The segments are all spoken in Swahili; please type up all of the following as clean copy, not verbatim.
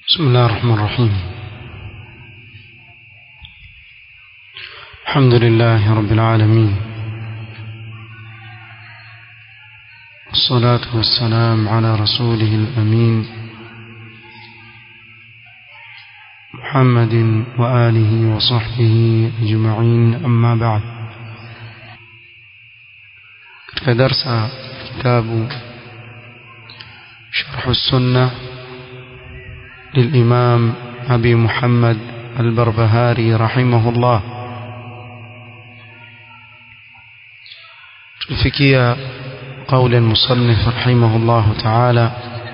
بسم الله الرحمن الرحيم. الحمد لله رب العالمين، والصلاة والسلام على رسوله الأمين محمد وآله وصحبه أجمعين، أما بعد. كدرس كتاب شرح السنة للإمام أبي محمد البربهاري رحمه الله. تلفكي قول المصنف رحمه الله تعالى: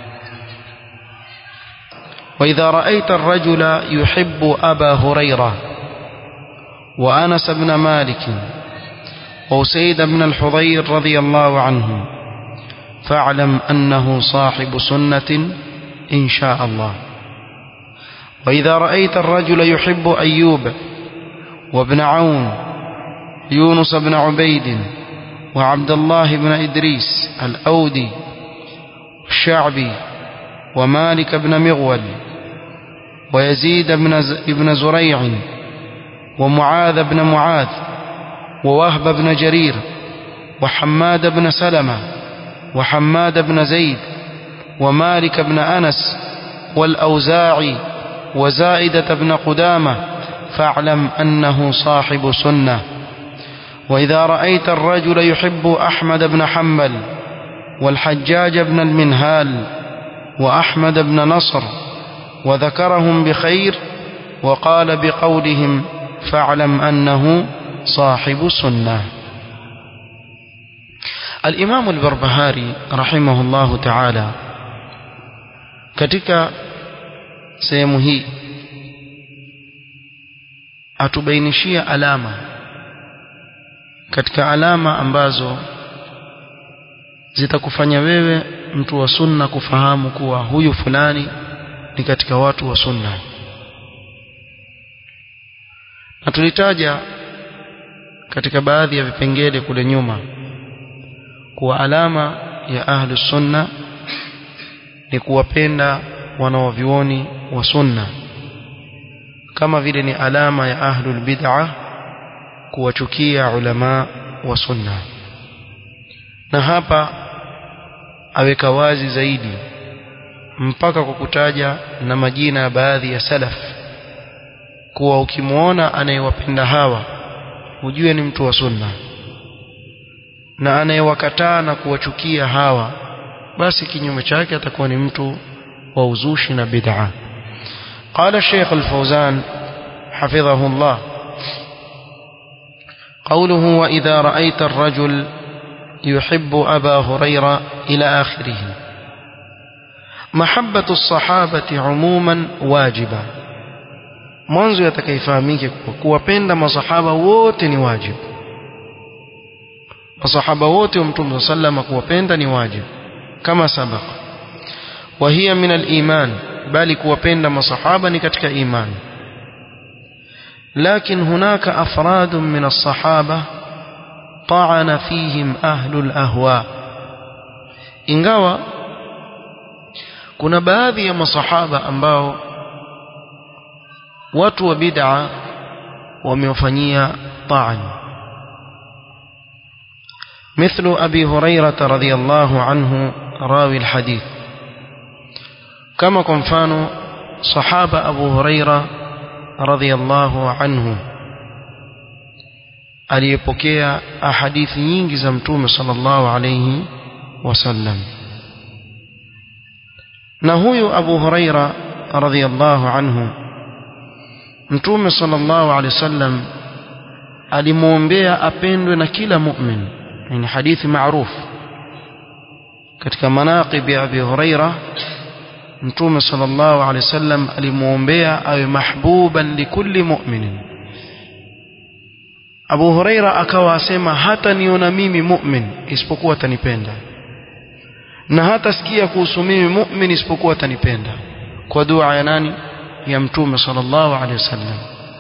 وإذا رأيت الرجل يحب أبا هريرة وأنس بن مالك وأسيد بن الحضير رضي الله عنه فاعلم أنه صاحب سنة إن شاء الله. وإذا رأيت الرجل يحب أيوب وابن عون يونس بن عبيد وعبد الله بن إدريس الأودي والشعبي ومالك بن مغول ويزيد بن زريع ومعاذ بن معاذ ووهب بن جرير وحماد بن سلمة وحماد بن زيد ومالك بن أنس والأوزاعي وزائدة بن قدامة فاعلم أنه صاحب سنة. وإذا رأيت الرجل يحب أحمد بن حنبل والحجاج بن المنهال وأحمد بن نصر وذكرهم بخير وقال بقولهم فاعلم أنه صاحب سنة. الإمام البربهاري رحمه الله تعالى katika sehemu hii atubainishia alama katika alama ambazo zitakufanya wewe mtu wa sunna kufahamu kuwa huyu fulani ni katika watu wa sunna. Na tulitaja katika baadhi ya vipengele kule nyuma kuwa alama ya ahlus sunna ni kuwapenda wanaovioni wa sunna, kama vile ni alama ya ahlul bid'ah kuwachukia ulama wa sunna. Na hapa aweka wazi zaidi mpaka kwa kutaja na majina ya baadhi ya salaf kuwa ukimuona anayewapenda hawa ujue ni mtu wa sunna, na anayewakataa na kuwachukia hawa basi kinyume chake atakuwa ni mtu wa uzushi na bid'a. قال الشيخ الفوزان حفظه الله قوله وإذا رأيت الرجل يحب أبا هريرة إلى آخره. محبة الصحابة عموما واجبة. mwanzo yatakayefahamike kuwapenda masahaba wote ni wajibu. masahaba wote wa Mtume sallallahu kuwapenda ni wajibu kama sabaka. وهي من الإيمان bali kuwapenda masahaba ni katika imani. لكن هناك أفراد من الصحابة طعن فيهم أهل الأهواء. ingawa kuna baadhi ya masahaba ambao watu wa bid'a wamewafanyia ta'an, مثل أبي هريرة رضي الله عنه راوي الحديث، كما كنفان صحابة أبو هريرة رضي الله عنه aliyepokea ahadithi nyingi za Mtume sallallahu alayhi wasallam. na huyu Abu Huraira radhiyallahu anhu Mtume sallallahu alayhi wasallam alimuombea apendwe na kila mu'min. ni hadithi maarufu katika manaqib ya Abi Huraira. Mtume sallallahu alayhi wasallam alimuombea awe mahbuban likulli mu'minin. Abu Huraira akawa asema hata niona mimi mu'min isipokuwa atanipenda, na hata sikia kuhusu mimi mu'min isipokuwa atanipenda, kwa dua ya nani? ya Mtume sallallahu alayhi wasallam.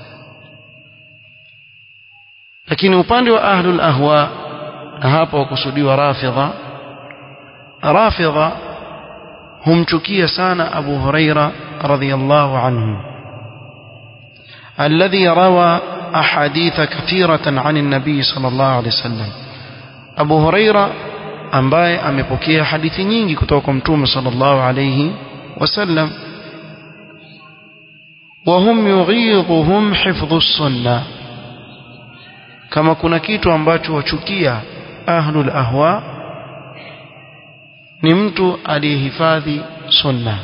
lakini upande wa ahlul ahwa, na hapa wakusudiwa rafidha humchukia sana Abu Huraira رضي الله عنه الذي روى أحاديث كثيرة عن النبي صلى الله عليه وسلم. أبو هريرة ambaye amepokea hadithi nyingi kutoka kwa Mtume sallallahu alayhi wasallam. وهم يغيظهم حفظ السنة, kama kuna kitu ambacho wachukia ahlul ahwa ni mtu aliyehifadhi sunna.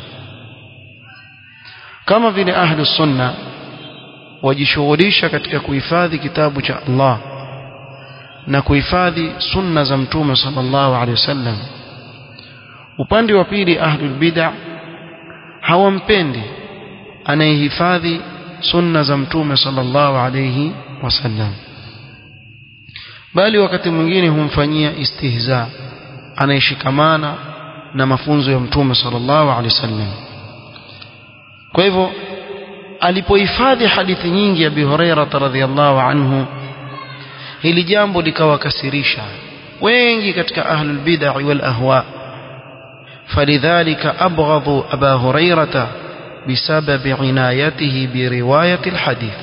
Kama vile ahlus sunna wajishughulisha katika kuhifadhi kitabu cha Allah na kuhifadhi sunna za Mtume sallallahu alaihi wasallam, upande wa pili ahlul bid'ah hawampendi anayehifadhi sunna za Mtume sallallahu alaihi wasallam, bali wakati mwingine humfanyia istihza anayeshikamana na mafunzo ya Mtume sallallahu alaihi wasallam. Kwa hivyo alipohifadhi hadithi nyingi ya Abi Hurairah radhiyallahu anhu, hili jambo likawakasirisha wengi katika ahlul bid'ah wal ahwa, falidhalika abghadhu Aba Hurairah بسبب عنايته برواية الحديث.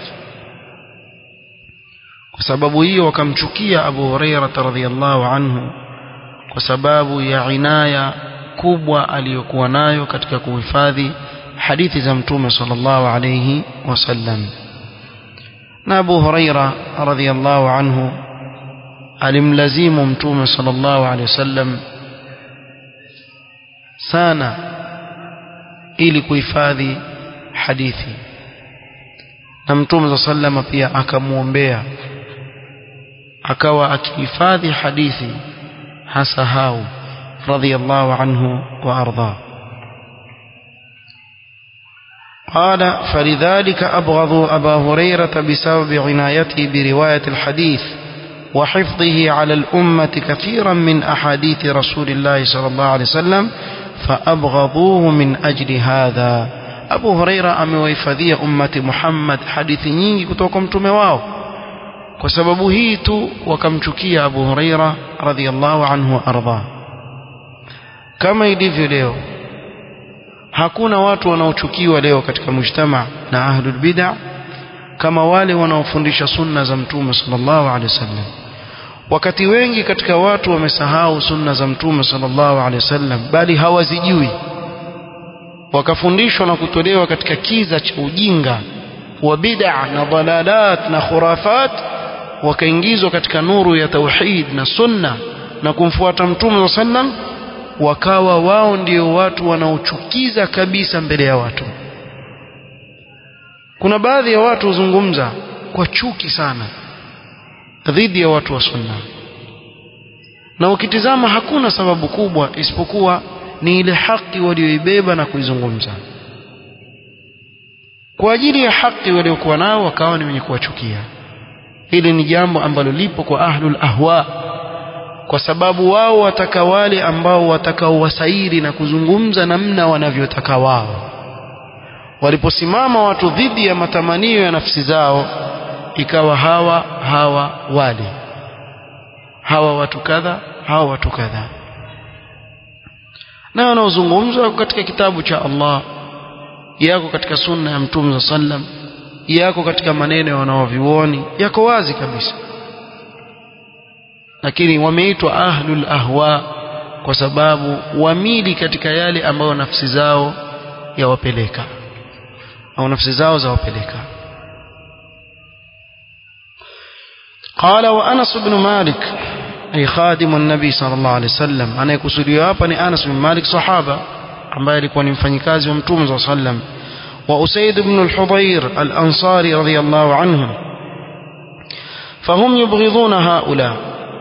kwa sababu hiyo wakamchukia Abu Hurairah radhiyallahu anhu kwa sababu ya inaya kubwa aliyokuwa nayo katika kuhifadhi hadithi za Mtume sallallahu alayhi wasallam. Na Abu Hurairah radhiyallahu anhu alimlazimu Mtume sallallahu alayhi wasallam sana ili kuhifadhi hadithi, na Mtume sallallahu pia akamuombea akawa akihifadhi hadithi hasahau radhiyallahu anhu wa arda. قال فلذلك أبغضوا أبا هريرة بسبب عنايته برواية الحديث وحفظه على الأمة كثيرا من أحاديث رسول الله صلى الله عليه وسلم فأبغضوه من أجل هذا. أبو هريرة أمويفذي أمة محمد حديث nyingi kutoka mtume wao, kwa sababu hii tu wakamchukia Abu Huraira radhiyallahu anhu arda. Kama ilivyo leo, hakuna watu wanaochukiwa leo katika mujtama na ahlul bid'ah kama wale wanaofundisha sunna za Mtume sallallahu alaihi wasallam. Wakati wengi katika watu wamesahau sunna za Mtume sallallahu alaihi wasallam, bali hawazijui, wakafundishwa na kutolewa katika kiza cha ujinga wa bid'a na dalalat na khurafat, wakaingizwa katika nuru ya tauhid na sunna na kumfuata Mtume sallallahu alaihi wasallam, wakawa wao ndio watu wanaochukiza kabisa mbele ya watu. Kuna baadhi ya watu huzungumza kwa chuki sana dhidi ya watu wa sunna, na ukitizama hakuna sababu kubwa isipokuwa ni ile haki walioibeba na kuizungumza. Kwa ajili ya haki waliokuwa nao wakawa ni wenye kuwachukia. Hili ni jambo ambalo lipo kwa ahlul ahwa, kwa sababu wao wataka wale ambao watakaowasairi na kuzungumza namna wanavyotaka wao. Waliposimama watu dhidi ya matamanio ya nafsi zao, ikawa hawa wale, hawa watu kadha, hawa watu kadha. Na wanaozungumzwa katika kitabu cha Allah, yako katika sunna ya Mtume sallam, yako katika maneno ya wanaovioni, yako wazi kabisa. Lakini wameitwa ahlul ahwa kwa sababu wamili katika yale ambayo nafsi zao yawapeleka au nafsi zao zawapeleka. قال وأنس بن مالك أي خادم النبي صلى الله عليه وسلم, anayekusudiwa hapa ni Anas bin Malik, sahaba ambaye alikuwa ni mfanyikazi wa Mtume صلى الله عليه وسلم, wa Usayd ibn al-Hudayr al-Ansari radiyallahu anhum. فهم يبغضون هؤلاء,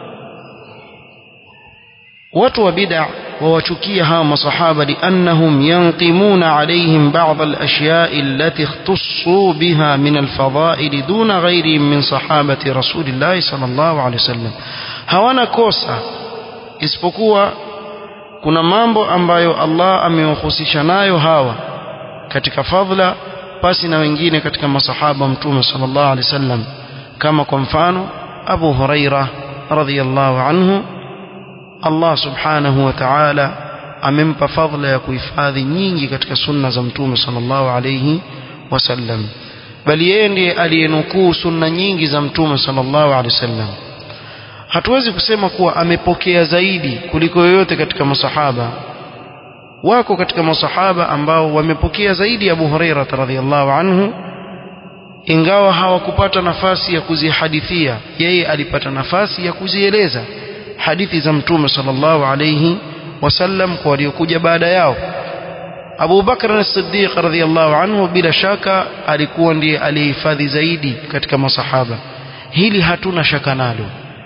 watu wa bid'a wawachukia hawa masahaba liannahum yanqimuna alayhim ba'd al-ashya'i allati ikhtassu biha min al-fada'il duna ghayrihim min sahabati rasulillah sallallahu alayhi wasallam. Hawana kosa isipokuwa kuna mambo ambayo Allah amewahusisha nayo hawa katika fadhila pasi na wengine katika masahaba Mtume sallallahu alayhi wasallam, kama kwa mfano Abu Huraira radhiyallahu anhu, Allah subhanahu wa ta'ala amempa fadhila ya kuhifadhi nyingi katika sunna za mtume sallallahu alayhi wasallam, bali yeye ndiye aliyenukuu sunna nyingi za mtume sallallahu alayhi wasallam. Hatuwezi kusema kuwa amepokea zaidi kuliko yoyote katika masahaba. Wako katika masahaba ambao wamepokea zaidi ya Abu Huraira radhiyallahu anhu, ingawa hawakupata nafasi ya kuzihadithia, yeye alipata nafasi ya kuzieleza hadithi za mtume sallallahu alayhi wasallam kwa waliokuja baada yao. Abu Bakr as-Siddiq radhiyallahu anhu bila shaka alikuwa ndiye alihifadhi zaidi katika masahaba, hili hatuna shaka nalo,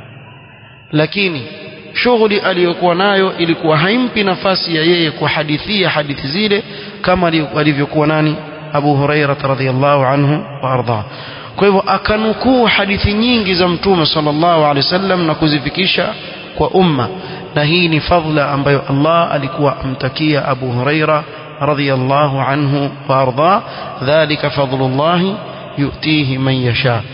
lakini shughuli aliyokuwa nayo ilikuwa haimpi nafasi ya yeye kuhadithia hadithi zile kama alivyokuwa nani Abu Huraira radhiyallahu anhu wa arda. Kwa hivyo akanukuu hadithi nyingi za mtume sallallahu alaihi wasallam na kuzifikisha kwa umma, na hii ni fadhila ambayo Allah alikuwa amtakia Abu Huraira radhiyallahu anhu wa arda. Dhalika fadlullahi yu'tihi man yasha.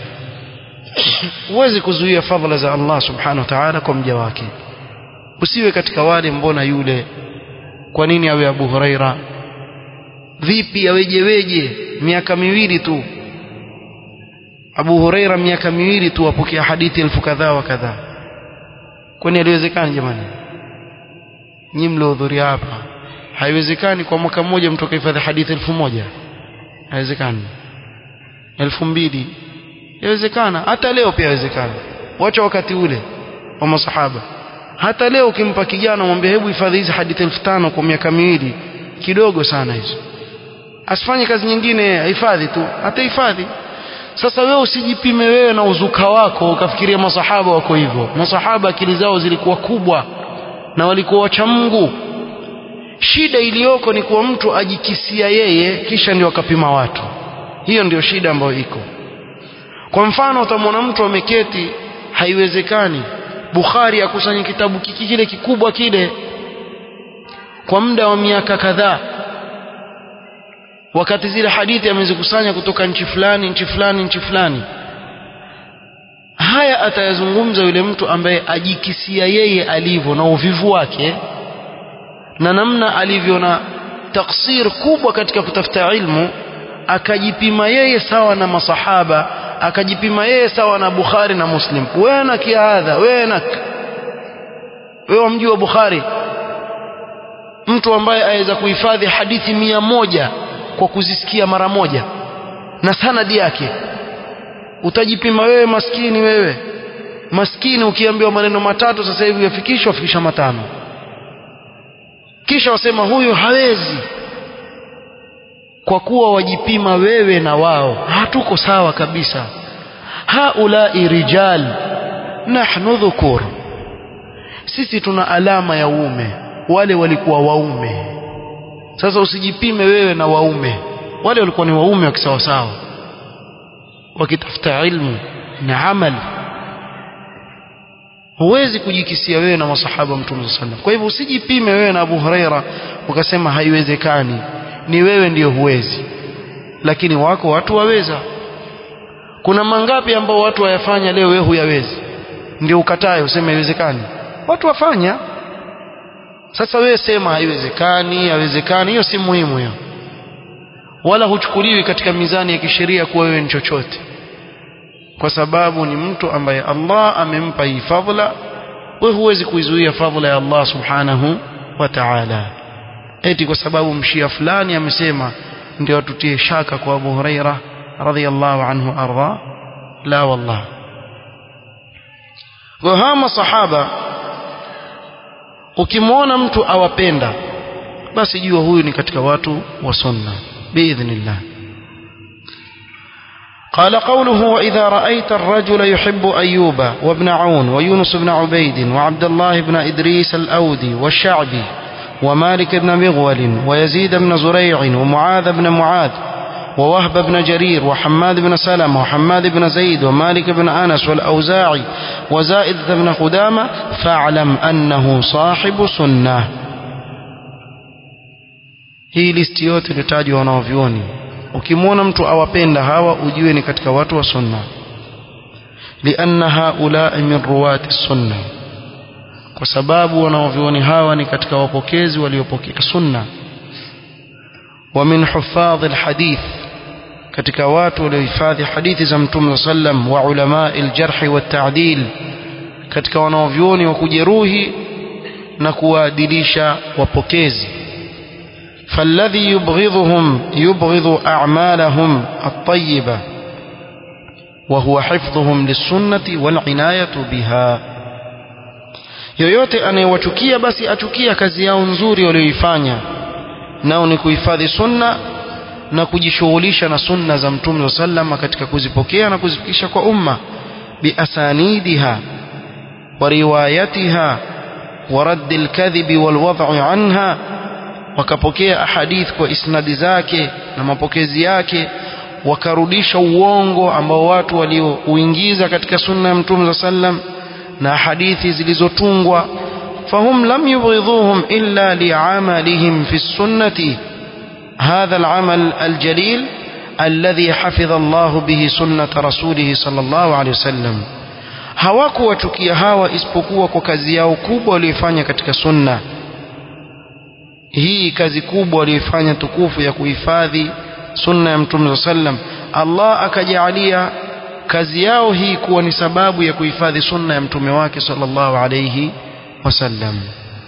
Huwezi kuzuia fadhila za Allah subhanahu wa ta'ala kwa mja wake. Usiwe katika wale mbona yule, kwa nini awe Abu Huraira, vipi awejeweje, miaka miwili tu Abu Huraira, miaka miwili tu apokea hadithi elfu kadhaa wa kadhaa. Kwani haliwezekani jamani? Nyinyi mliohudhuria hapa, haiwezekani kwa mwaka mmoja mtu akahifadhi hadithi 1000. Haiwezekani. 2000 yawezekana, hata leo pia yawezekana. Wacha wakati ule wa masahaba, hata leo ukimpa kijana mwambie hebu hifadhi hizi hadithi 5000 kwa miaka miwili, kidogo sana hizo, asifanye kazi nyingine, hifadhi tu, atahifadhi. Sasa wewe usijipime wewe na uzuka wako ukafikiria masahaba wako hivyo. Masahaba akili zao zilikuwa kubwa na walikuwa wacha Mungu. Shida iliyoko ni kuwa mtu ajikisia yeye kisha ndio akapima watu. Hiyo ndio shida ambayo iko. Kwa mfano utamwona mtu ameketi, haiwezekani Bukhari akusanye kitabu kile kikubwa kile kwa muda wa miaka kadhaa, wakati zile hadithi amezikusanya kutoka nchi fulani nchi fulani nchi fulani. Haya atayazungumza yule mtu ambaye ajikisia yeye alivyo na uvivu wake na namna alivyo na taksir kubwa katika kutafuta ilmu, akajipima yeye sawa na masahaba, akajipima yeye sawa na Bukhari na Muslim. Wewe na kiadha, wewe mjua Bukhari, mtu ambaye aweza kuhifadhi hadithi 100 kwa kuzisikia mara moja na sanadi yake, utajipima wewe maskini? Wewe maskini ukiambiwa maneno matatu sasa hivi yafikisha matano, kisha wasema huyu hawezi, kwa kuwa wajipima wewe na wao. Hatuko sawa kabisa. Haulai rijal nahnu dhukur, sisi tuna alama ya uume, wale walikuwa waume. Sasa usijipime wewe na waume, wale walikuwa ni waume wa kisawasawa wakitafuta ilmu na amali. Huwezi kujikisia wewe na masahaba mtume sallallahu alaihi wasallam. Kwa hivyo usijipime wewe na Abu Huraira ukasema haiwezekani, ni wewe ndiyo huwezi, lakini wako watu waweza. Kuna mangapi ambao watu wayafanya leo wewe huyawezi, ndio ukatae useme haiwezekani? Watu wafanya. Sasa wewe sema haiwezekani, hiyo si muhimu hiyo, wala huchukuliwi katika mizani ya kisheria kuwa wewe ni chochote, kwa sababu ni mtu ambaye Allah amempa hii fadhila. Wewe huwezi kuizuia fadhila ya Allah subhanahu wa ta'ala eti kwa sababu mshia fulani amesema ndio atutie shaka kwa Abu Huraira radhiyallahu anhu arda. La wallah. Kwa hama sahaba ukimwona mtu awapenda, basi jua huyu ni katika watu wa sunna biidhnillah. قال قوله وإذا رأيت الرجل يحب أيوب وابن عون ويونس بن عبيد وعبد الله بن إدريس الأودي والشعبي ومالك بن مغول ويزيد بن زريع ومعاذ بن معاذ ووهب بن جرير وحماد بن سلمة وحماد بن زيد ومالك بن أنس والأوزاعي وزائد بن قدامة فاعلم أنه صاحب سنة. hii listi yote ilitajwa wanavyuoni. Ukimwona mtu awapenda hawa ujue ni katika watu wa sunna, lianna haula min ruwati sunna, kwa sababu wanaovioni hawa ni katika wapokezi waliopokea sunna. Wa min huffadh alhadith, katika watu waliohifadhi hadithi za Mtume sallam. Wa ulama aljarh wa ta'dil, katika wanaovioni wa kujeruhi na kuwaadilisha wapokezi. فالذي يبغضهم يبغض أعمالهم الطيبة وهو حفظهم للسنة والعناية بها. yoyote anayewachukia basi achukia kazi yao nzuri walioifanya, nao ni kuhifadhi sunna na kujishughulisha na sunna za Mtume sallam katika kuzipokea na kuzifikisha kwa umma, biasanidiha wa riwayatiha wa radd alkadhib walwad'u anha, wakapokea ahadith kwa isnadi zake na mapokezi yake, wakarudisha uongo ambao watu waliouingiza katika sunna ya Mtume sallam na hadithi zilizotungwa. fahum lam yubghidhuhum illa li'amalihim fi sunnati hadha al'amal aljalil alladhi hafidha Allah bihi sunnata rasulih sallallahu alayhi wasallam. hawakuwachukia hawa isipokuwa kwa kazi yao kubwa waliyofanya katika sunna hii, kazi kubwa waliyofanya tukufu ya kuhifadhi sunna ya Mtume sallam. Allah akajalia kazi yao hii kuwa ni sababu ya kuhifadhi sunna ya mtume wake sallallahu alayhi wasallam.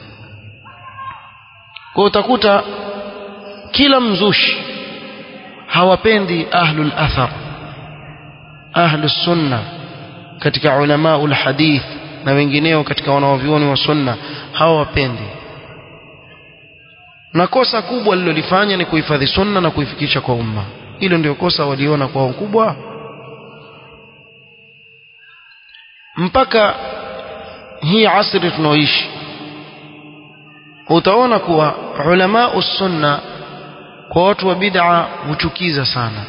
Kwa utakuta kila mzushi hawapendi ahlul athar, ahlus sunna katika ulamaul hadith na wengineo katika wanaovioni wa sunna, hawapendi. Na kosa kubwa lililofanya ni kuhifadhi sunna na kuifikisha kwa umma. Hilo ndio kosa waliona kwa ukubwa, mpaka hii asri tunaoishi utaona kuwa ulama usunna kwa watu wa bid'a huchukiza sana,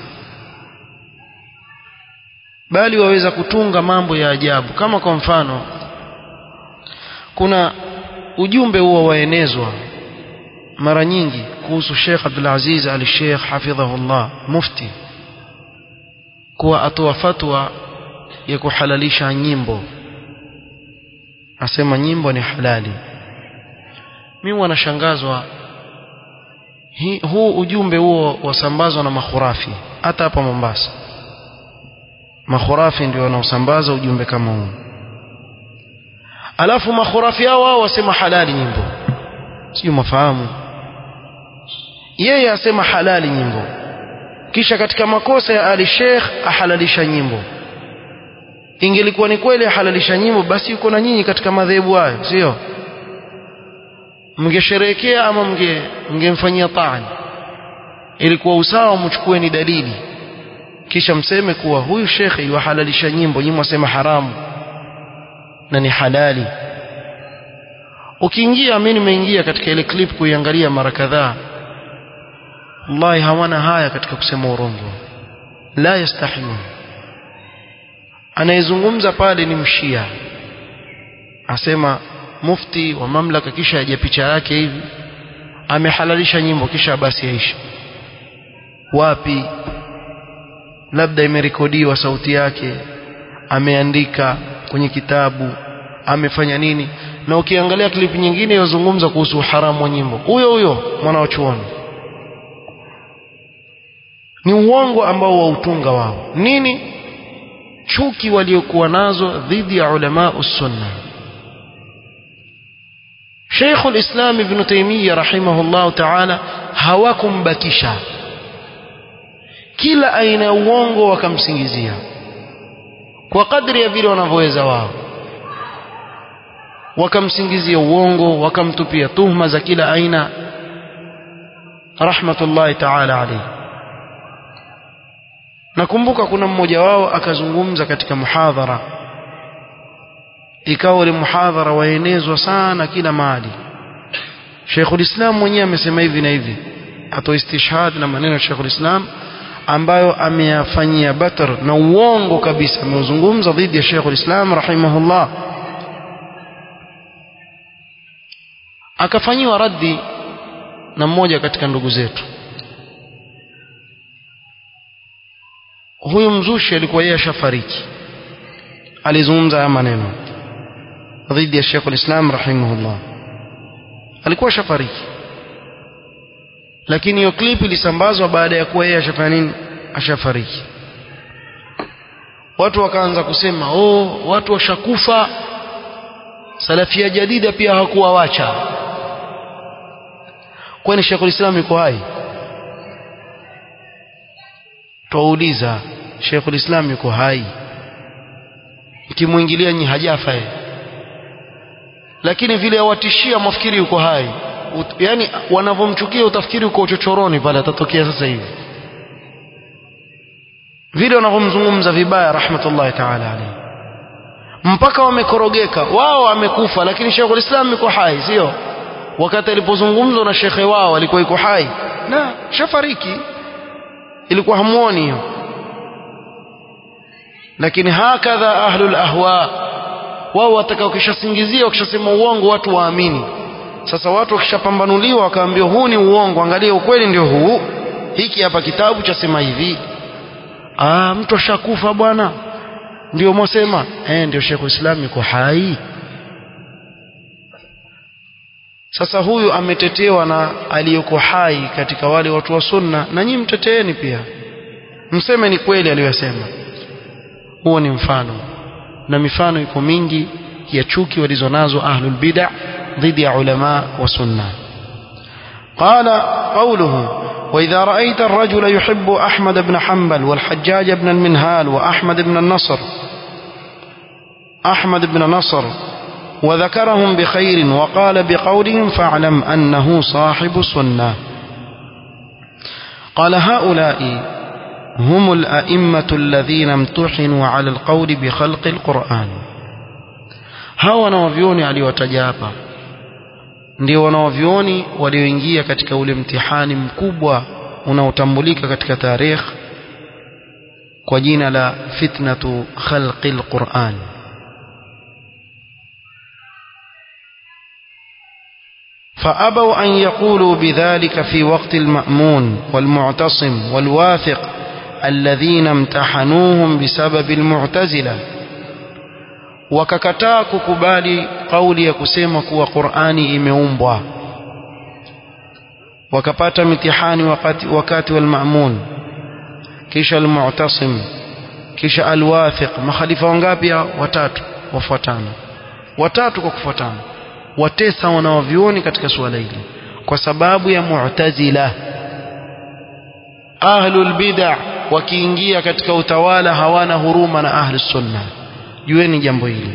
bali waweza kutunga mambo ya ajabu. Kama kwa mfano, kuna ujumbe huo waenezwa mara nyingi kuhusu Sheikh Abdul Aziz al-Sheikh hafidhahullah mufti, kuwa atoa fatwa ya kuhalalisha nyimbo, asema nyimbo ni halali. mimi wanashangazwa huu ujumbe huo wasambazwa na makhurafi. Hata hapa Mombasa makhurafi ndio wanaosambaza ujumbe kama huu, alafu makhurafi hao wasema halali nyimbo. sio mafahamu, yeye asema halali nyimbo, kisha katika makosa ya al-Sheikh ahalalisha nyimbo. Ingelikuwa ni kweli ahalalisha nyimbo, basi yuko na nyinyi katika madhehebu hayo, sio? Mngesherehekea ama mngemfanyia taani. Ilikuwa usawa mchukueni dalili kisha mseme kuwa huyu shekhi yuhalalisha nyimbo, nyinyi msema haramu na ni halali. Ukiingia, mimi nimeingia katika ile clip kuiangalia mara kadhaa, wallahi hawana haya katika kusema urongo, la yastahiyun. Anayezungumza pale ni mshia, asema mufti wa mamlaka, kisha aje picha yake hivi amehalalisha nyimbo, kisha basi yaisha. Wapi? Labda imerekodiwa sauti yake, ameandika kwenye kitabu, amefanya nini. Na ukiangalia klipu nyingine yazungumza kuhusu haramu wa nyimbo, huyo mwana wa chuoni. Ni uongo ambao wautunga wao. Nini? Chuki waliokuwa nazo dhidi ya ulama usunna. Sheikh al-Islam Ibn Taymiyyah rahimahullah ta'ala hawakumbakisha, kila aina ya uongo wakamsingizia kwa kadri ya vile wanavyoweza wao. Wakamsingizia uongo, wakamtupia tuhma za kila aina, rahmatullahi ta'ala alayhi. Nakumbuka kuna mmoja wao akazungumza katika muhadhara, ikawa ile muhadhara waenezwa sana kila mahali. Sheikh al-Islam mwenyewe amesema hivi na hivi, atoa istishhad na maneno ya Sheikh al-Islam ambayo ameyafanyia batar na uongo kabisa, ameuzungumza dhidi ya Sheikh al-Islam rahimahullah. Akafanyiwa raddi na mmoja katika ndugu zetu. Huyu mzushi alikuwa yeye ashafariki, alizungumza haya maneno, dhidi ya Sheikh al-Islam rahimahullah. Alikuwa shafariki, lakini hiyo clip ilisambazwa baada ya kuwa yeye ashafanya nini, ashafariki. Watu wakaanza kusema watu washakufa, salafia jadida pia hakuwawacha. Kwani Sheikh al-Islam yuko hai? Tuuliza, Sheikh al-Islam yuko hai? Ikimuingilia nyi hajafa yeye, lakini vile awatishia mafikiri yuko hai. Yani wanavomchukia utafikiri uko chochoroni pale atatokea sasa hivi, vile wanavomzungumza vibaya rahmatullahi ta'ala alayhi, mpaka wamekorogeka. Wao amekufa, lakini Sheikh al-Islam yuko hai, sio? Wakati alipozungumzwa na shekhe wao alikuwa yuko hai na shafariki, ilikuwa hamuoni hiyo. Lakini hakadha ahlul ahwa, wao watakao kishasingizia, wakishasema uongo watu waamini. Sasa watu wakishapambanuliwa wakaambiwa huu ni uongo, angalia ukweli ndio huu, hiki hapa kitabu cha sema hivi. Mtu ashakufa bwana, ndio mwasema ndio Sheikh Islam yuko hai. Sasa huyu ametetewa na aliyoko hai katika wale watu wa sunna, na nyinyi mteteeni pia, mseme ni kweli aliyosema. Huo ni mfano, na mifano iko mingi ya chuki walizonazo ahlul bid'ah dhidi ya ulama wa sunna. Qala qawluhu: وإذا رأيت الرجل يحب أحمد بن حنبل والحجاج بن المنهال وأحمد بن نصر وذكرهم بخير وقال بقولهم فاعلم أنه صاحب سنة. قال: هؤلاء هم الأئمة الذين امتحنوا على القول بخلق القرآن. هاو wanawavyoni aliwatajapa ndio wanawavyoni walioingia katika ule mtihani mkubwa unaotambulika katika tarikh kwa jina la fitnatu khalqil Qur'an. فأبوا أن يقولوا بذلك في وقت المأمون والمعتصم والواثق الذين امتحنوهم بسبب المعتزلة. wakakataa kukubali kauli ya kusema kuwa Qur'ani imeumbwa, wakapata mitihani wakati wal-Ma'mun, kisha al-Mu'tasim, kisha al-Wathiq. Makhalifa wangapi? Watatu wafuatana, watatu kwa kufuatana, watesa wanaovioni katika suala hili kwa sababu ya Mu'tazila. Ahlul bid'ah wakiingia katika utawala hawana huruma na ahlus sunnah. Jueni jambo hili.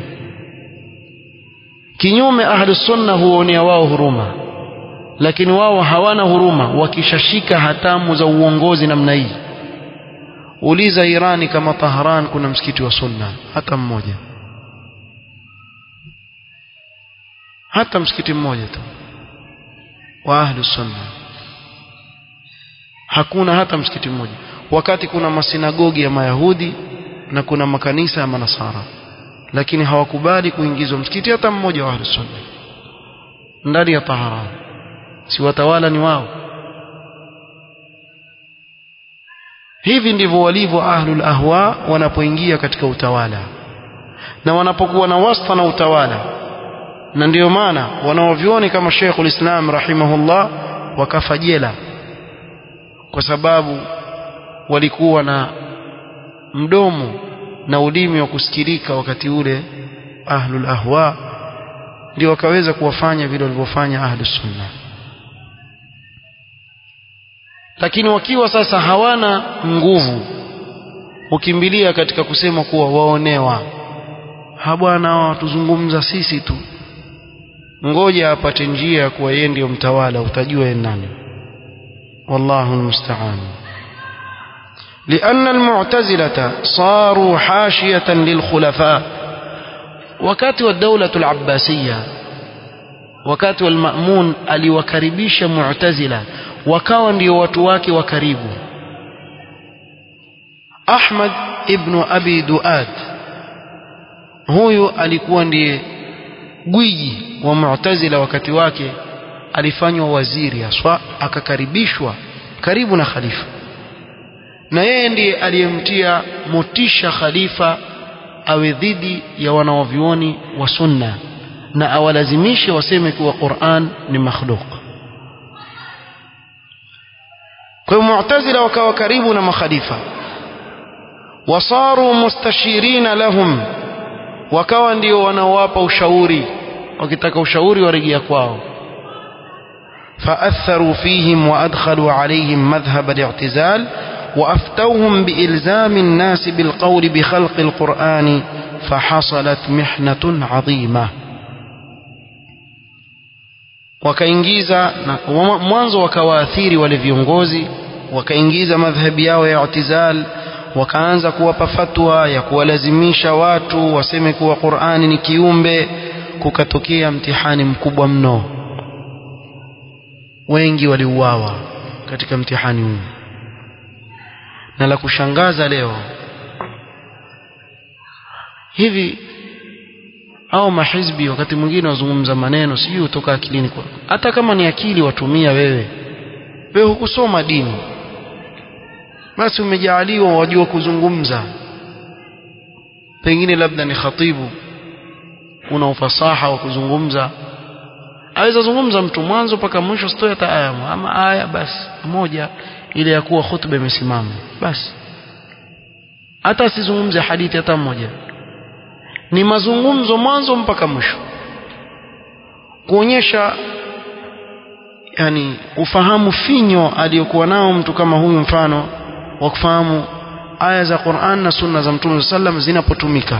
Kinyume ahlus sunna huonea wao huruma, lakini wao hawana huruma wakishashika hatamu za uongozi namna hii. Uliza Irani kama Tehran kuna msikiti wa sunna hata mmoja, hata msikiti mmoja tu wa ahlus sunna hakuna, hata msikiti mmoja, wakati kuna masinagogi ya Mayahudi na kuna makanisa ya Manasara, lakini hawakubali kuingizwa msikiti hata mmoja wa ahlus sunna ndani ya Tehran. Si watawala ni wao? Hivi ndivyo walivyo ahlul ahwa wanapoingia katika utawala na wanapokuwa na wasta na utawala. Na ndio maana wanaovioni kama Sheikh al-Islam rahimahullah wakafa jela kwa sababu walikuwa na mdomo na ulimi wa kusikilika wakati ule ahlul ahwa, ndio wakaweza kuwafanya vile walivyofanya ahlus sunna. Lakini wakiwa sasa hawana nguvu, ukimbilia katika kusema kuwa waonewa. Bwana watuzungumza sisi tu, ngoja apate njia ya kuwa yeye ndio mtawala, utajua yeye nani. Wallahu almusta'an. لأن المعتزلة صاروا حاشية للخلفاء. wakati wa dawla al-Abbasiyya, wakati wa al-Ma'mun, aliwakaribisha Mu'tazila, wakawa ndio watu wake wa karibu. Ahmad ibn Abi Duad, huyu alikuwa ndiye gwiji wa Mu'tazila wakati wake, alifanywa waziri aswa, akakaribishwa karibu na khalifa, na yeye ndiye aliyemtia motisha khalifa awe dhidi ya wanawavyuoni wa sunna na awalazimishe waseme kuwa Qur'an ni makhluq. Kwa Mu'tazila wakawa karibu na makhalifa, wasaru mustashirina lahum, wakawa ndio wanaowapa ushauri, wakitaka ushauri warejea kwao. فأثروا فيهم وأدخلوا عليهم مذهب الاعتزال وأفتوهم بإلزام الناس بالقول بخلق القرآن فحصلت محنة عظيمة. wakaingiza mwanzo wakawaathiri wale viongozi, wakaingiza madhhabi yao ya i'tizal, wakaanza kuwapa fatwa ya kuwalazimisha watu waseme kuwa Qur'ani ni kiumbe. Kukatokea mtihani mkubwa mno, wengi waliuawa katika mtihani huu. Na la kushangaza leo hivi, au mahizbi wakati mwingine wazungumza maneno sijui kutoka akilini kwako. Hata kama ni akili watumia wewe hukusoma dini, basi umejaaliwa wajua kuzungumza, pengine labda ni khatibu, una ufasaha wa kuzungumza, aweza zungumza mtu mwanzo mpaka mwisho, sitoe hata aya ama aya basi moja ile ya kuwa khutba imesimama basi, hata asizungumze hadithi hata moja, ni mazungumzo mwanzo mpaka mwisho, kuonyesha yani ufahamu finyo aliyokuwa nao mtu kama huyu, mfano wa kufahamu aya za Qur'an na sunna za Mtume sallam zinapotumika.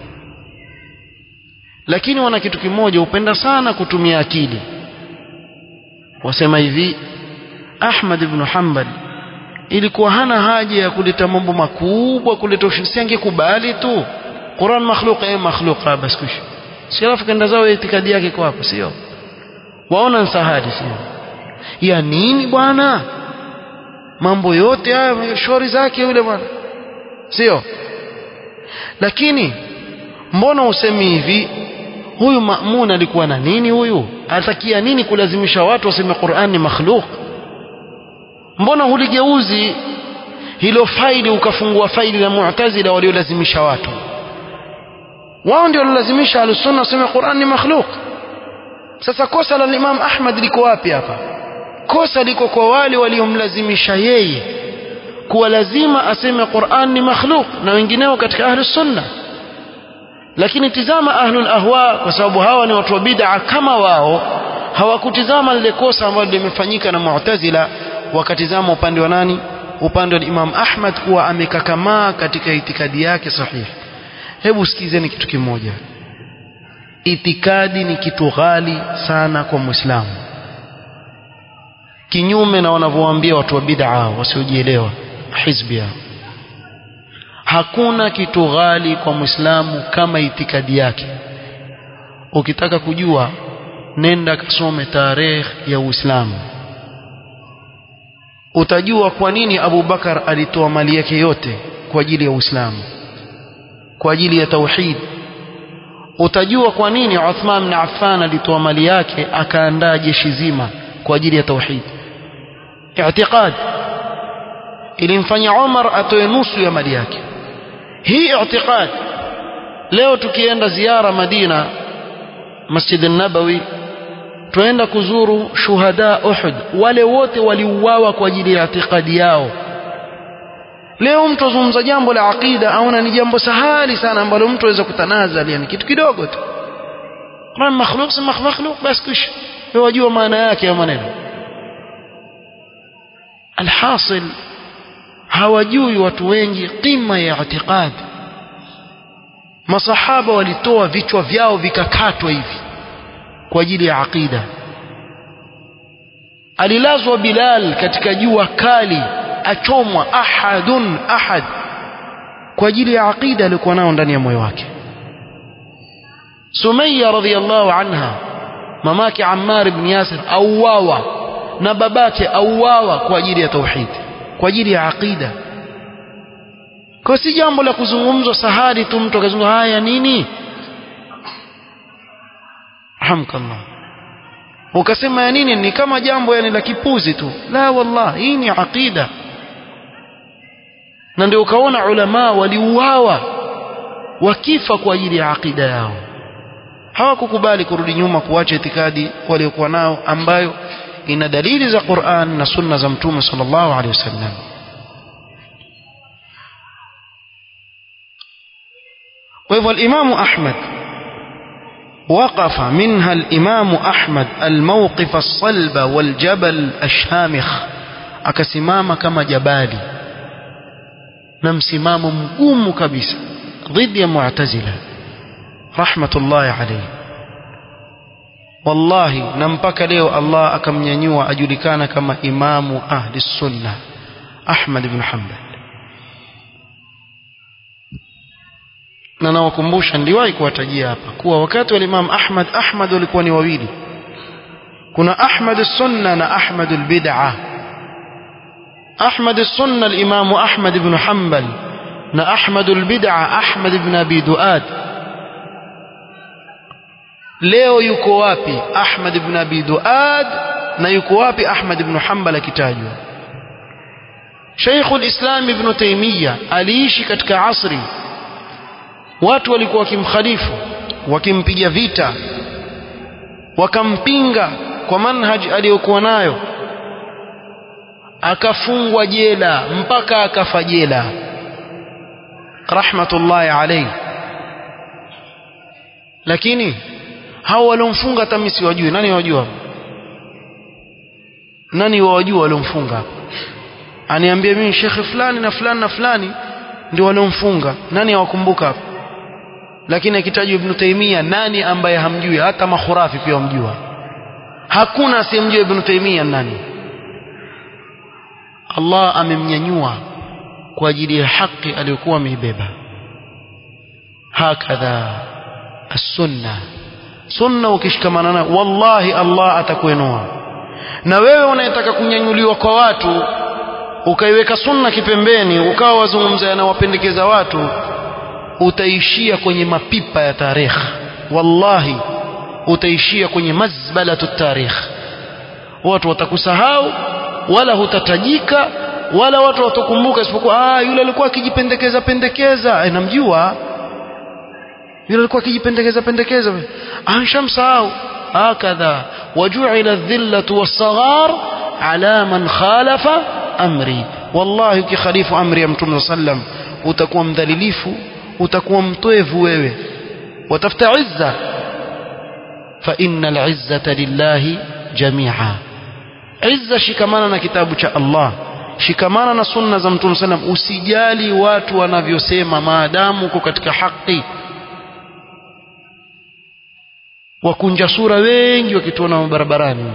Lakini wana kitu kimoja, upenda sana kutumia akili. Wasema hivi, Ahmad ibn Hanbal ilikuwa hana haja ya kuleta mambo makubwa, kuleta ushindi, angekubali tu Qur'an makhluq makhluq basi kushi, si alafu kenda zao itikadi yake kwa hapo, sio waona nsahadi, sio ya nini bwana, mambo yote haya shauri zake yule bwana, sio. Lakini mbona usemi hivi, huyu Ma'mun alikuwa na nini, huyu atakia nini kulazimisha watu waseme Qur'an ni makhluq? Mbona huligeuzi hilo faili ukafungua faili la Mu'tazila waliolazimisha watu? Wao ndio walilazimisha Ahlus-Sunna waseme Qur'an ni makhluq. Sasa kosa la Imam Ahmad liko wapi hapa? Kosa liko kwa wale waliomlazimisha yeye kuwa lazima aseme Qur'an ni makhluq na wengineo katika Ahlus-Sunna. Lakini tizama ahlul ahwa, kwa sababu hawa ni watu wa bid'a kama wao, hawakutizama lile kosa ambalo limefanyika na Mu'tazila, wakatizama upande wa nani? Upande wa Imam Ahmad, kuwa amekakamaa katika itikadi yake sahihi. Hebu sikizeni kitu kimoja, itikadi ni kitu ghali sana kwa Muislamu, kinyume na wanavyowaambia watu wa bid'a wasiojielewa hizbia. Hakuna kitu ghali kwa Muislamu kama itikadi yake. Ukitaka kujua, nenda kasome tarehe ya Uislamu, utajua kwa nini Abu Bakar alitoa mali yake yote kwa ajili ya Uislamu, kwa ajili ya tauhid. Utajua kwa nini Uthman bin Affan alitoa mali yake akaandaa jeshi zima kwa ajili ya tauhid. I'tiqad ilimfanya Umar atoe nusu ya mali yake. Hii i'tiqad. Leo tukienda ziara Madina, Masjid an-Nabawi, tuenda kuzuru shuhada Uhud, wale wote waliuawa kwa ajili ya i'tiqadi yao. Leo mtu azungumza jambo la aqida aona ni jambo sahali sana ambalo mtu aweza kutanazali, yani kitu kidogo tu, kama makhluq si makhluq basi kush, wajua maana yake ya maneno. Alhasil, hawajui watu wengi qima ya i'tiqad. Masahaba walitoa vichwa vyao vikakatwa hivi kwa ajili ya aqida. Alilazwa Bilal katika jua kali, achomwa ahad kwa ajili ya aqida alikuwa nao ndani ya moyo wake. Sumayya radhiyallahu anha, mamake Ammar ibn Yasir, auawa na babake auawa kwa ajili ya tauhid, kwa ajili ya aqida. Kwa si jambo la kuzungumzwa sahali tu mtu akazungumza haya nini, hamkallah, ukasema ya nini, ni kama jambo yani la kipuzi tu. La wallahi, hii ni aqida. Na ndio ukaona ulama waliuawa wakifa kwa ajili ya aqida yao. hawakukubali kurudi nyuma kuacha itikadi waliokuwa nao ambayo ina dalili za Qur'an na sunna za Mtume sallallahu alaihi wasallam. Kwa hivyo al-Imam Ahmad وقف منها الإمام أحمد الموقف الصلب والجبل الشامخ akasimama kama jabali na msimamo mgumu kabisa dhidi ya Mu'tazila rahmatullahi alayhi. Wallahi na mpaka leo Allah akamnyanyua ajulikana kama imamu ahli sunna Ahmad ibn Hanbal. Na nawakumbusha, niliwahi kuwatajia hapa kuwa wakati wa Imam Ahmad walikuwa ni wawili. Kuna Ahmad as-Sunna na Ahmad al-Bid'ah. Ahmad as-Sunna al-Imam Ahmad ibn Hanbal na Ahmad al-Bid'ah Ahmad ibn Abi Duad. Leo yuko wapi Ahmad ibn Abi Duad na yuko wapi Ahmad ibn Hanbal akitajwa? Sheikh al-Islam Ibn Taymiyyah aliishi katika asri watu walikuwa wakimkhalifu, wakimpiga vita, wakampinga kwa manhaji aliyokuwa nayo, akafungwa jela mpaka akafa jela rahmatullahi alayhi. Lakini hao waliomfunga hata mimi siwajui. Nani wajua? Nani wajua waliomfunga? Aniambie mimi shekhe fulani na fulani na fulani ndio waliomfunga. Nani hawakumbuka hapo? Lakini akitajwa Ibn Taymiyyah, nani ambaye hamjui? Hata makhurafi pia wamjua. Hakuna asiyemjua Ibn Taymiyyah nani. Allah amemnyanyua kwa ajili ya haki aliyokuwa ameibeba. Hakadha as-sunna, sunna ukishikamana nayo wallahi Allah atakuinua. Na wewe unayetaka kunyanyuliwa kwa watu ukaiweka sunna kipembeni ukawa wazungumza na wapendekeza watu, utaishia kwenye mapipa ya tarikh. Wallahi utaishia kwenye mazbalatu tarikh. Watu watakusahau, wala hutatajika, wala watu watakumbuka isipokuwa yule alikuwa akijipendekeza namjua, yule alikuwa akijipendekeza shamsahau. Hakadha waju'ila adh-dhillatu was-saghar ala man khalafa amri. Wallahi ukikhalifu amri ya Mtume sallam utakuwa mdhalilifu, utakuwa mtwevu wewe, watafuta izza. Fa innal izzata lillahi jami'a. Izza shikamana na kitabu cha Allah, shikamana na sunna za Mtume sallam. Usijali watu wanavyosema maadamu uko katika haki. Wakunja sura wengi wakituona barabarani,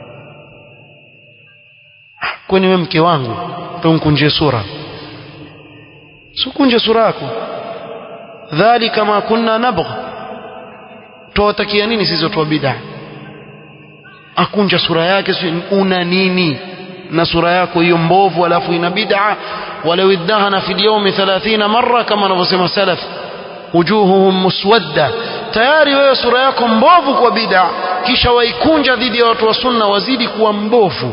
kwani wewe mke wangu tunkunje sura? Sikunje sura yako. Dhalika ma kunna nabgh. Tuwatakia nini sisi watu wa bid'ah? Akunja sura yake, una nini na sura yako hiyo mbovu alafu ina bid'ah? Walau idhahana fi al-yawmi 30 marra kama wanavyosema salaf, wujuhuhum muswadda. Tayari wewe sura yako mbovu kwa bid'ah, kisha waikunja dhidi ya watu wa sunna wazidi kuwa mbovu.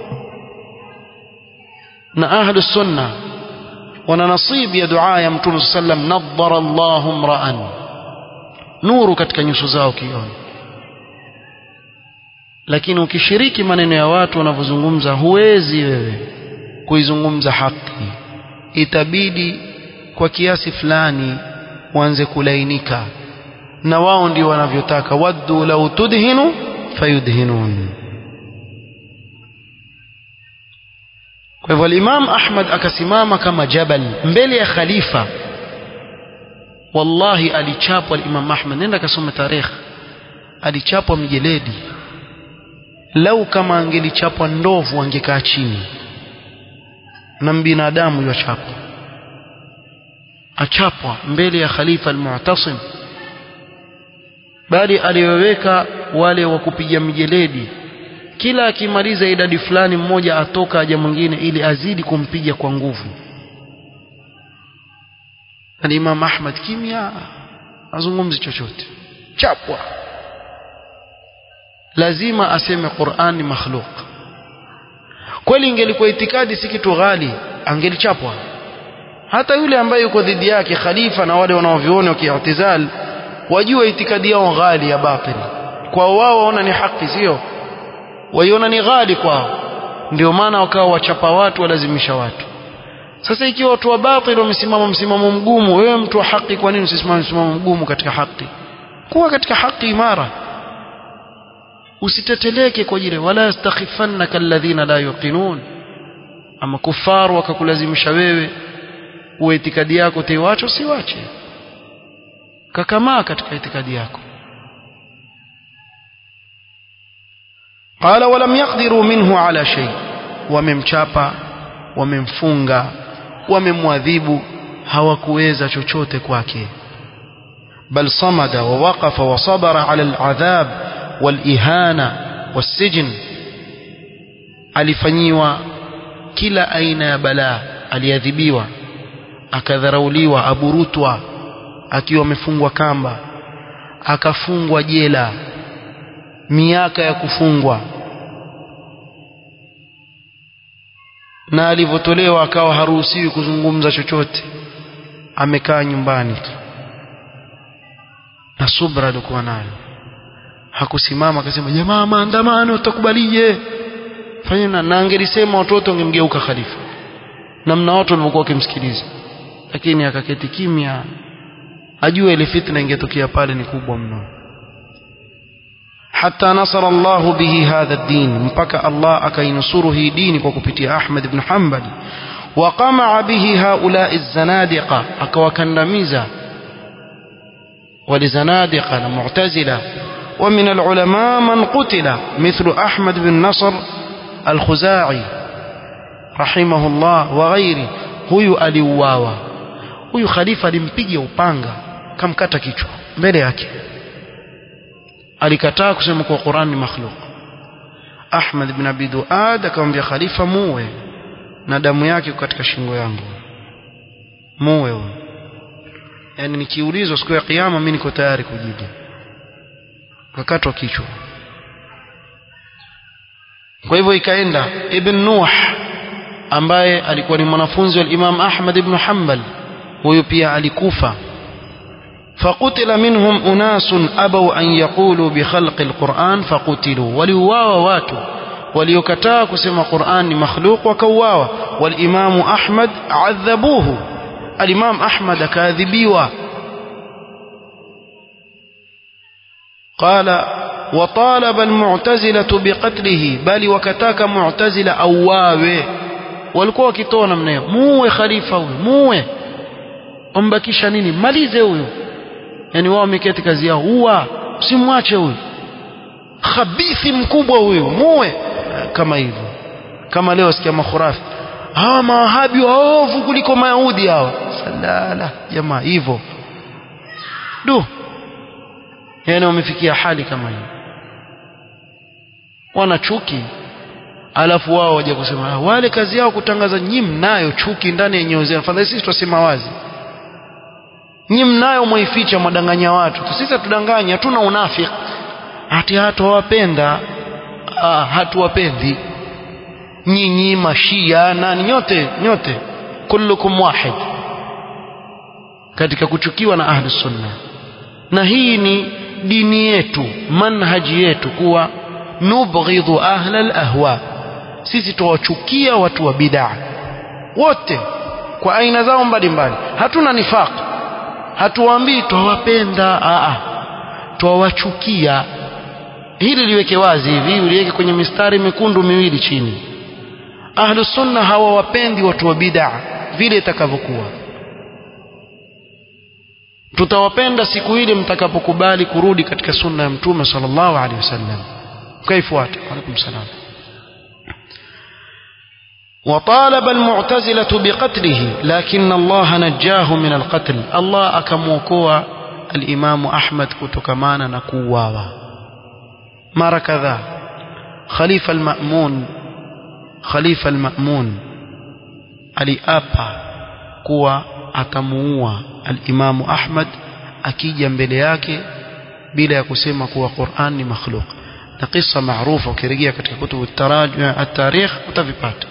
Na ahlu sunna wana nasibu ya dua ya Mtume sallam, nadhara Allahu mra'an, nuru katika nyuso zao kioni. Lakini ukishiriki maneno ya watu wanavyozungumza, huwezi wewe kuizungumza haki. Itabidi kwa kiasi fulani uanze kulainika, na wao ndio wanavyotaka. Waddu law tudhinu fayudhinun. Kwa hivyo Imam Ahmad akasimama kama jabal mbele ya khalifa. Wallahi alichapwa Imam Ahmad, nenda kasome tarikh, alichapwa mjeledi. Lau kama angelichapwa ndovu angekaa chini, na binadamu yachapwa. Achapwa mbele ya khalifa al-Mu'tasim, bali aliweka wale wa kupiga mjeledi, kila akimaliza idadi fulani mmoja atoka aje mwingine ili azidi kumpiga kwa nguvu. Na Imam Ahmad kimya, azungumzi chochote, chapwa. Lazima aseme Qur'an ni makhluq. Kweli ingelikuwa itikadi si kitu ghali, angelichapwa. Hata yule ambaye yuko dhidi yake khalifa na wale wanaoviona wakiatizal, wajua itikadi yao ghali ya batili kwa wao waona ni haki sio waiona ni ghali kwao ndio maana wakawa wachapa watu walazimisha watu sasa ikiwa watu wa batili wamesimama msimamo mgumu wewe mtu wa haki kwa nini usisimame msimamo mgumu katika haki kuwa katika haki imara usiteteleke kwa jile wala yastakhifannaka alladhina la yuqinun ama kufaru wakakulazimisha wewe uwe itikadi yako teiwacho siwache kakamaa katika itikadi yako qala walam yaqdiru minhu ala shay wamemchapa wamemfunga wamemwadhibu hawakuweza chochote kwake bal samada wa waqafa wa sabara ala al'adhab والإهانة والسجن alifanyiwa kila aina ya balaa aliadhibiwa akadharauliwa aburutwa akiwa amefungwa kamba akafungwa jela miaka ya kufungwa na alivyotolewa akawa haruhusiwi kuzungumza chochote amekaa nyumbani na subra alikuwa nayo hakusimama akasema jamaa maandamano utakubalije fanyeni na angelisema watoto wangemgeuka khalifa namna watu walikuwa wakimsikiliza lakini akaketi kimya ajue ile fitna ingetokea pale ni kubwa mno hatta nasara Allah bihi hadha ad-din mpaka Allah akainusuru hii dini kwa kupitia Ahmad ibn Hanbal wa qamaa bihi haula'i az-zanadiqa akawakandamiza walizanadiqa na mu'tazila ومن العلماء من قتل مثل أحمد بن نصر الخزاعي رحمه الله وغيره huyu aliuawa huyu khalifa alimpiga upanga kamkata kichwa mbele yake alikataa kusema kwa Qur'an ni makhluq Ahmad ibn Abi Duad akamwambia khalifa muue na damu yake katika shingo yangu muue yani nikiulizwa siku ya kiyama mimi niko tayari kujibu kakatwa kichwa kwa hivyo ikaenda Ibn Nuh ambaye alikuwa ni mwanafunzi wa Imam Ahmad ibn Hanbal huyo pia alikufa فقتل منهم أناس أبوا أن يقولوا بخلق القرآن فقتلوا وليواوا watu waliokataa kusema Qur'an ni makhluq wakauawa والإمام أحمد عذبوه الإمام أحمد akaadhibiwa قال وطالب المعتزلة بقتله بل وكتاك معتزلة أواوي walikuwa wakitoa mnayo muue khalifa huyo muue umbakisha nini malize huyo yani wao wameketi kazi yao huwa usimwache huyo khabithi mkubwa huyo muue kama hivyo kama leo sikia makhurafi hawa mawahabi waovu kuliko mayahudi hawa salala jamaa hivyo yani wamefikia hali kama hiyo wana chuki alafu wao waje kusema wale kazi yao kutangaza nyinyi mnayo chuki ndani ya nyoyo zenu fadhali sisi tusema wazi nyinyi mnayo mwificha mwadanganya watu sisi tudanganya hatuna unafiki ati hatuwapenda hatuwapendi nyinyi mashia nani nyote kullukum wahid katika kuchukiwa na ahli sunna na hii ni dini yetu manhaji yetu kuwa nubghidhu ahla al-ahwa sisi tuwachukia watu wa bid'a wote kwa aina zao mbalimbali hatuna nifaq hatuwaambii tuwapenda tuwachukia hili liweke wazi hivi uliweke kwenye mistari mekundu miwili chini ahlu sunna hawawapendi watu wa bid'a vile itakavyokuwa tutawapenda siku ile mtakapokubali kurudi katika sunna ya mtume sallallahu alaihi wasallam kaifuata alaikum salam وطالب المعتزلة بقتله لكن الله نجاه من القتل الله أكموكوا الإمام أحمد كتكمانا نكواوا مرة كذا خليفة المأمون aliapa kuwa atamuua al-Imam Ahmad akija mbele yake bila ya kusema kuwa Qur'an ni makhluq na kisa maarufu ukirejea katika kutubu at-tarikh utavipata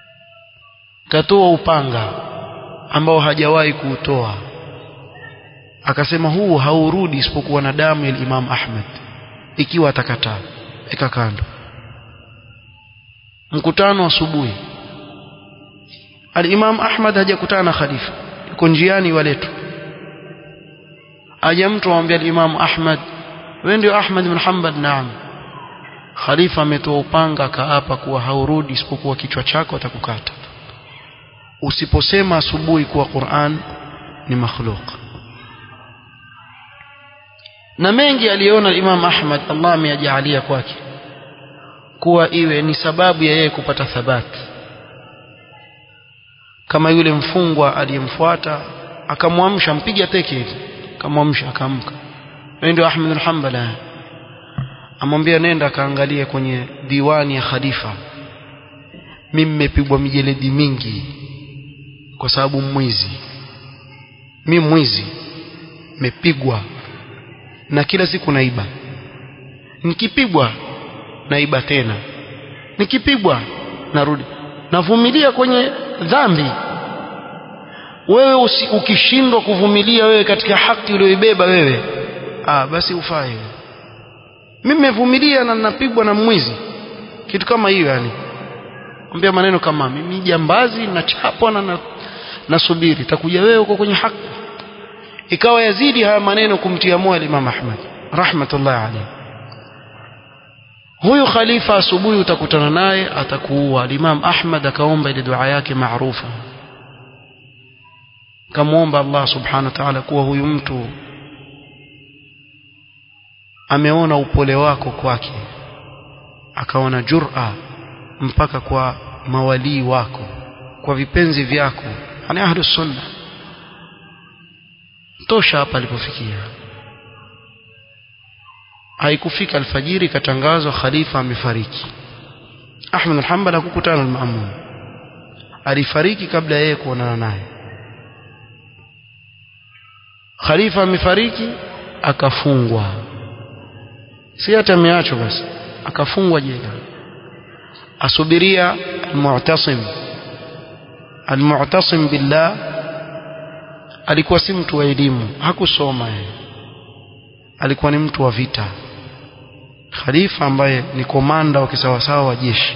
katoa upanga ambao hajawahi kuutoa akasema huu haurudi isipokuwa na damu ya Imam Ahmad ikiwa atakataa eka kando. Mkutano asubuhi, al-Imam Ahmad hajakutana na khalifa, yuko njiani waletwa. Aje mtu amwambia al-Imam Ahmad, wewe ndio Ahmad bin Hanbal? Naam. Khalifa ametoa upanga akaapa kuwa haurudi isipokuwa kichwa chako atakukata usiposema asubuhi kuwa Qur'an ni makhluq. Na mengi aliona Imam Ahmad, Allah amejalia kwake kuwa iwe ni sababu ya yeye kupata thabati. Kama yule mfungwa aliyemfuata akamwamsha, mpiga teke hivi, akamwamsha akaamka, wewe ndio Ahmad bin Hanbal? Amwambia nenda kaangalia kwenye diwani ya khalifa, mimi nimepigwa mijeledi mingi kwa sababu mwizi. Mimi mwizi nimepigwa na kila siku naiba, nikipigwa naiba tena, nikipigwa narudi, navumilia kwenye dhambi. Wewe ukishindwa kuvumilia wewe katika haki uliyoibeba wewe, basi ufai. Mimi nimevumilia na ninapigwa na mwizi, kitu kama hiyo. Yani ambia maneno kama mimi jambazi nachapwa na nasubiri, takuja wewe uko kwenye haki. Ikawa yazidi haya maneno kumtia moyo Imam Ahmad rahmatullahi alayhi. Huyu khalifa asubuhi utakutana naye atakuua. Imam Ahmad akaomba ile dua yake maarufa, kamuomba Allah subhanahu wa ta'ala kuwa huyu mtu ameona upole wako kwake, akaona jur'a mpaka kwa mawali wako, kwa vipenzi vyako, yani ahlus sunna. Tosha hapa alipofikia. Haikufika alfajiri katangazwa khalifa amefariki. Ahmad bin Hanbal hakukutana na Ma'mun, alifariki kabla yeye kuonana naye. Khalifa amefariki akafungwa, si hata ameachwa basi, akafungwa jela, asubiria al-Mu'tasim. Al-Mu'tasim billah alikuwa si mtu wa elimu, hakusoma yeye, alikuwa ni mtu wa vita, khalifa ambaye ni komanda wa kisawasawa wa jeshi.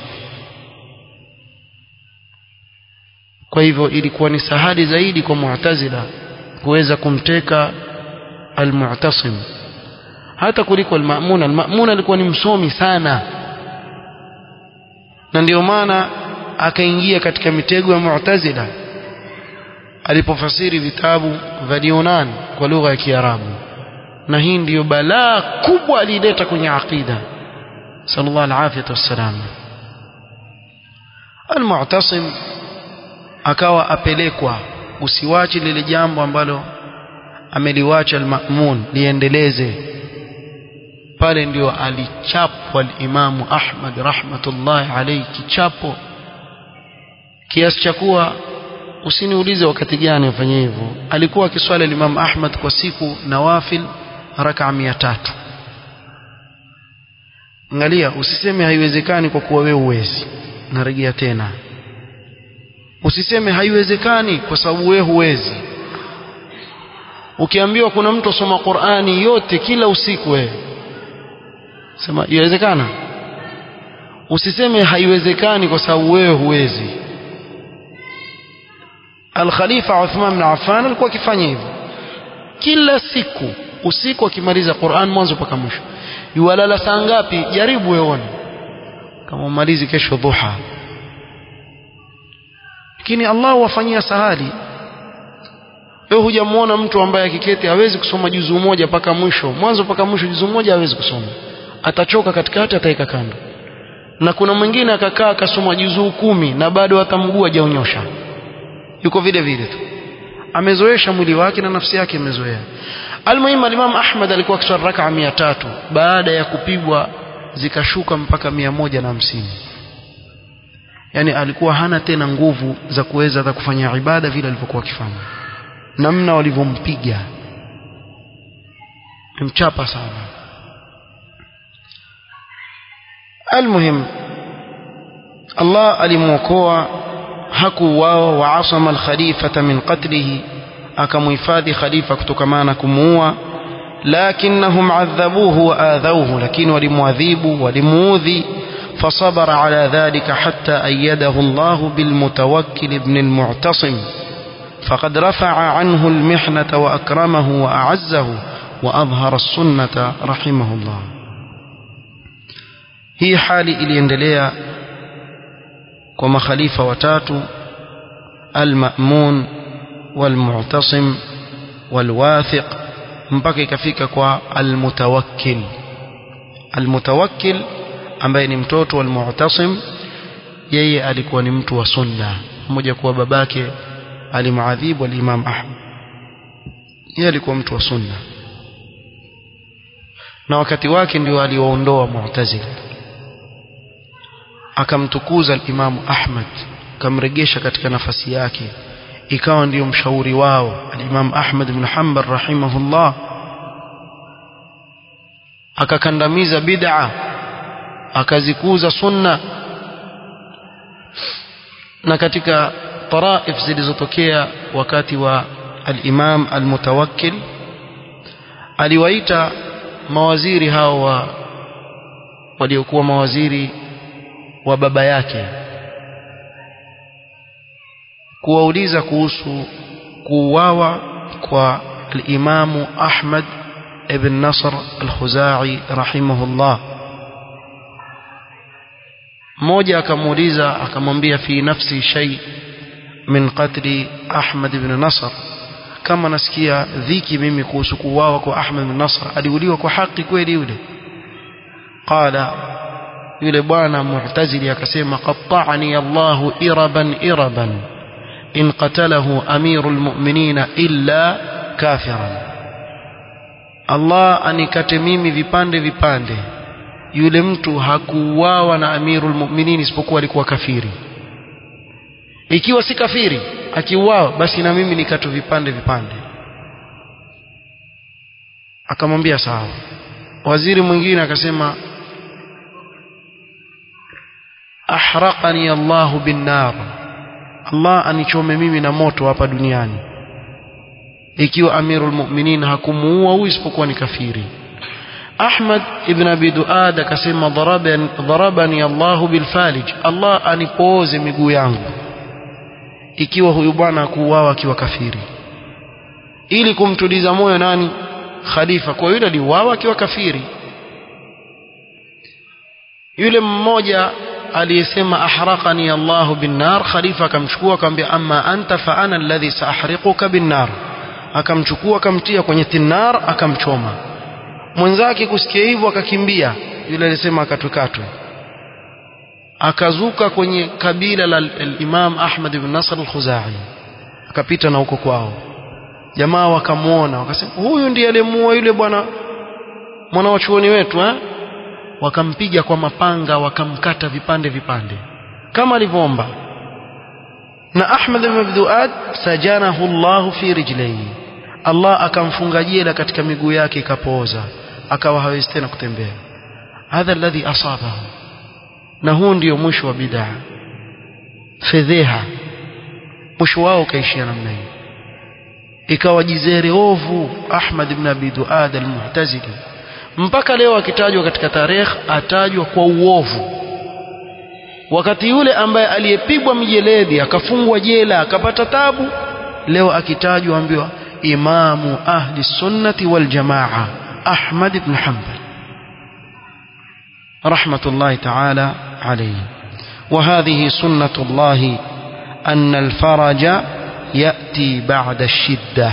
Kwa hivyo ilikuwa ni sahali zaidi kwa Mu'tazila kuweza kumteka al-Mu'tasim hata kuliko al-Ma'mun. Al-Ma'mun alikuwa ni msomi sana, na ndio maana akaingia katika mitego ya Mu'tazila alipofasiri vitabu vya Yunan kwa lugha ya Kiarabu, na hii ndiyo balaa kubwa alileta kwenye aqida. Sallallahu alaihi wasallam. Al-Mu'tasim akawa apelekwa, usiwache lile jambo ambalo ameliwacha al-Ma'mun liendeleze. Pale ndio alichapwa al-Imam Ahmad rahmatullahi alayhi kichapo kiasi cha kuwa usiniulize wakati gani afanye hivyo. Alikuwa akiswali al-Imam Ahmad kwa siku nawafil raka 300. Angalia, usiseme haiwezekani kwa kuwa wewe huwezi. Narejea tena, usiseme haiwezekani kwa sababu wewe huwezi. Ukiambiwa kuna mtu asoma Qur'ani yote kila usiku, wewe sema inawezekana. Usiseme haiwezekani kwa sababu wewe huwezi. Al-Khalifa Uthman bin Affan alikuwa akifanya hivyo kila siku usiku, akimaliza Qur'an mwanzo mpaka mwisho. Yualala saa ngapi? Jaribu weone kama umalizi kesho dhuha. Lakini Allah wafanyia sahali. Wewe hujamuona mtu ambaye akiketi hawezi kusoma juzu moja mpaka mwisho, mwanzo mpaka mwisho juzu moja hawezi kusoma, atachoka katikati, ataika kando. Na kuna mwingine akakaa akasoma juzu 10 na bado atamgua hajanyosha, yuko vile vile tu, amezoesha mwili wake na nafsi yake imezoea. Al-Muhim, Imam Ahmad alikuwa akiswali raka 300, baada ya kupigwa zikashuka mpaka 150. Yani alikuwa hana tena nguvu za kuweza hata kufanya ibada vile alivyokuwa akifanya. Namna walivyompiga mchapa sana. Al-Muhim, Allah alimuokoa, hakuuawa. Wa asama al-khalifata min qatlihi, akamuhifadhi khalifa kutokamana kumuua lakinnahum adhabuhu wa adhawhu lakini walimuadhibu walimuudhi فصبر على ذلك حتى أيده الله بالمتوكل ابن المعتصم فقد رفع عنه المحنة وأكرمه وأعزه وأظهر السنة رحمه الله. هي حالي iliendelea kwa makhalifa watatu al-Ma'mun wal-Mu'tasim wal-Wathiq mpaka ikafika kwa al-Mutawakkil. Al-Mutawakkil ambaye ni mtoto wa al-Mu'tasim, yeye alikuwa ni mtu wa sunna, mmoja kwa babake alimuadhibu al-Imam Ahmad, yeye alikuwa mtu wa sunna na wakati wake ndio aliwaondoa Mu'tazila, akamtukuza al-Imam Ahmad, akamregesha katika nafasi yake, ikawa ndio mshauri wao al-Imam Ahmad ibn Hanbal rahimahullah, akakandamiza bid'a, akazikuza sunna. Na katika taraif zilizotokea wakati wa al-Imam al-Mutawakkil, aliwaita mawaziri hao waliokuwa mawaziri wa baba yake kuwauliza kuhusu kuuawa kwa al-Imam Ahmad ibn Nasr al-Khuzai rahimahullah. mmoja akamuuliza akamwambia fi nafsi shay min qatli Ahmad ibn Nasr, kama nasikia dhiki mimi kuhusu kuuawa kwa Ahmad ibn Nasr, aliuliwa kwa haki kweli yule? Qala, yule bwana Mu'tazili akasema qatta'ani Allahu iraban iraban in qatalahu amirul mu'minina illa kafiran, Allah anikate mimi vipande vipande, yule mtu hakuuawa na amirul mu'minin isipokuwa alikuwa kafiri. Ikiwa si kafiri akiuawa, basi na mimi nikatwe vipande vipande. Akamwambia sawa. Waziri mwingine akasema ahraqani Allahu bin nar, Allah anichome mimi na moto hapa duniani ikiwa amirul mu'minin hakumuua huyu isipokuwa ni kafiri. Ahmad ibn Abi Duad akasema darabani Allahu bil falij, Allah anipooze miguu yangu ikiwa huyu bwana kuuawa akiwa kafiri, ili kumtuliza moyo nani? Khalifa. Kwa yule aliuawa akiwa kafiri. Yule mmoja aliyesema ahraqani Allahu bin nar, khalifa akamchukua akamwambia amma anta fa ana alladhi saahriquka bin nar, akamchukua akamtia kwenye tinnar akamchoma. Mwenzake kusikia hivyo akakimbia, yule alisema akatwekatwe, akazuka kwenye kabila la Imam Ahmad ibn Nasr al-Khuzai, akapita na huko kwao. Jamaa wakamuona wakasema huyu ndiye aliyemuua yule bwana mwana wa chuoni wetu wakampiga kwa mapanga, wakamkata vipande vipande kama alivyoomba. Na Ahmad ibn Duad sajanahu Allah fi rijlihi, Allah akamfunga jela katika miguu yake ikapooza, akawa hawezi tena kutembea. Hadha alladhi asabahu, na huu ndio mwisho wa bid'a, fedheha. Mwisho wao kaishia namna hii, ikawa jizere ovu Ahmad ibn Abi Duad al-Mu'tazili. Mpaka leo akitajwa katika tarehe atajwa kwa uovu, wakati yule ambaye aliyepigwa mijeledi akafungwa jela akapata tabu, leo akitajwa ambiwa imamu ahli sunnati wal jamaa Ahmad ibn Hanbal rahmatullahi ta'ala alayhi. وهذه سنة الله أن الفرج يأتي بعد الشدة.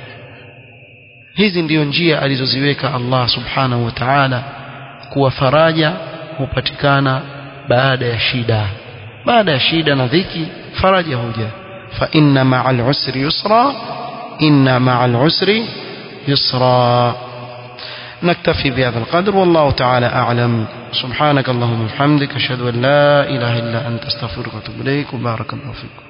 hizi ndio njia alizoziweka Allah subhanahu wa ta'ala kuwa faraja hupatikana baada ya shida. Baada ya shida na dhiki faraja huja. fa inna ma'al usri yusra, inna ma'al usri yusra. نكتفي بهذا القدر والله تعالى أعلم. سبحانك اللهم وبحمدك أشهد أن لا إله إلا أنت أستغفرك وأتوب إليك وبارك الله فيكم.